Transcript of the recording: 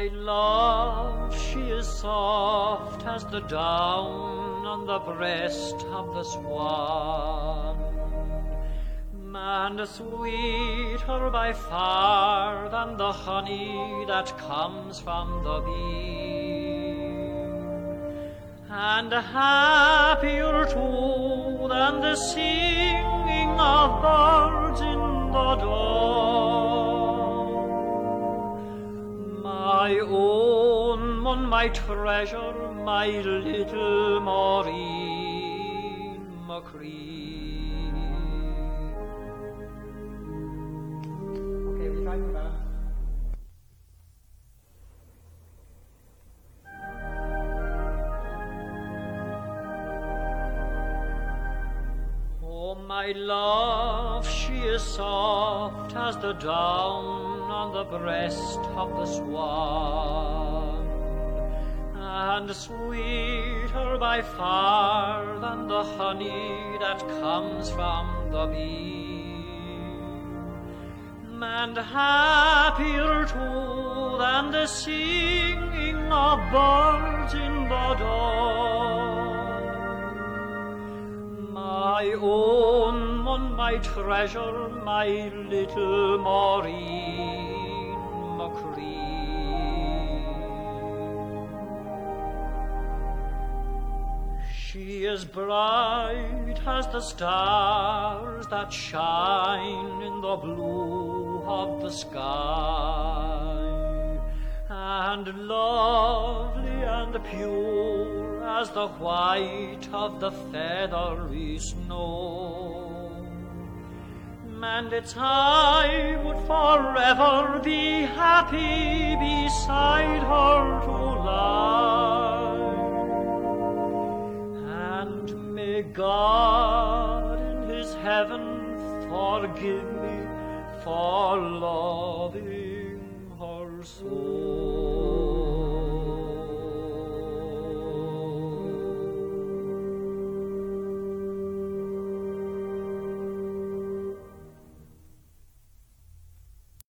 My love, she is soft as the down on the breast of the swan, and sweeter by far than the honey that comes from the bee, and happier too than the singing of birds in the dawn. My own one, my treasure, my little Maureen Machree. Okay, we try for that. Oh, my love, she is soft as the down on the breast of the swan, and sweeter by far than the honey that comes from the bee, and happier too than the singing of birds in the dawn. My own one, my treasure, my little Maureen Machree. She is bright as the stars that shine in the blue of the sky, and lovely and pure as the white of the feathery snow. And it's I would forever be happy beside her to lie, and may God in his heaven forgive me for loving her so.